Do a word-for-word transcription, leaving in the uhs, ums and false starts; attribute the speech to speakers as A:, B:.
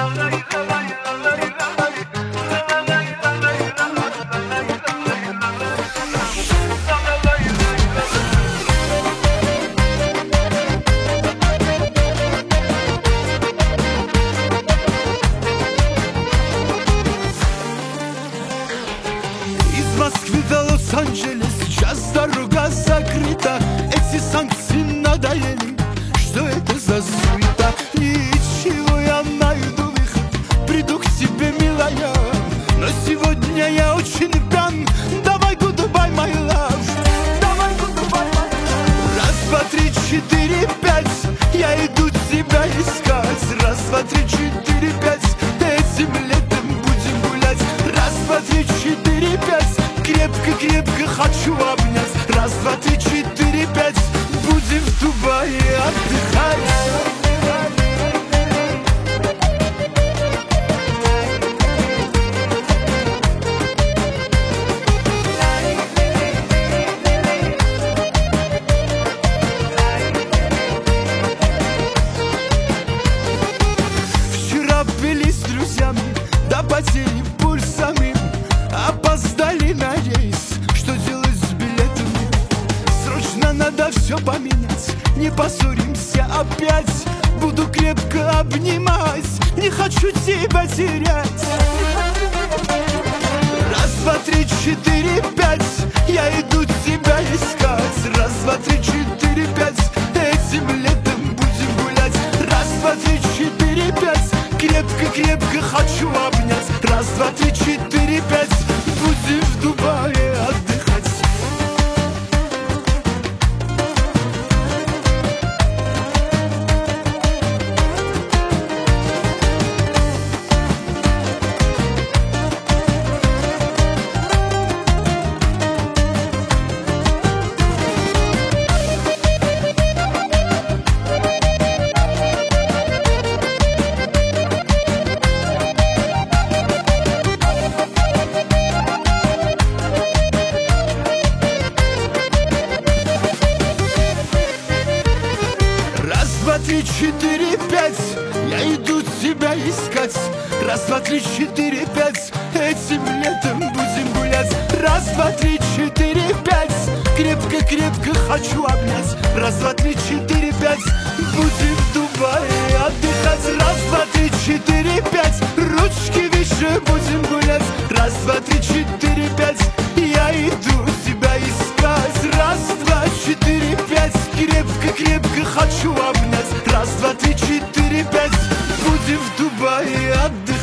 A: Москвы до Лос-Анджелес, сейчас дорога закрыта. Эти санкции надоели, что это за суета? Ничего, я найду выход, приду к тебе, милая. Но сегодня я очень пьян, давай goodbye, my love. Давай goodbye, my love. Раз, два, три, четыре, пять, я иду тебя искать. Раз, два, три, четыре, пять, этим летом будем гулять. Раз, два, три, четыре, пять, крепко-крепко хочу обнять. Раз, два, три, четыре, пять, будем в Дубае отдыхать. Вчера были с друзьями, до потери пульсами. Опоздали на рейс, что делать с билетами? Срочно надо все поменять, не поссоримся опять. Буду крепко обнимать, не хочу тебя терять. Раз, два, три, четыре, пять, я иду тебя искать. Раз, два, три, четыре, пять, этим летом будем гулять. Раз, два, три, четыре, пять, крепко-крепко хочу обнять. Раз, два, три, четыре, пять, будем в Дубае отдыхать. Раз, два, три, четыре, пять, я иду тебя искать. Раз, два, три, четыре, пять, этим летом будем гулять. Раз, два, три, четыре, пять, крепко-крепко хочу обнять. Раз, два, три, четыре, пять, будем в Дубае отдыхать. Раз, два, три, четыре, пять, ручки выше, будем гулять. Раз, два, три, четыре, пять, я иду тебя искать. Раз, два, четыре, пять, крепко-крепко хочу обнять. Раз, два, три, четыре, пять, будем в Дубае отдыхать.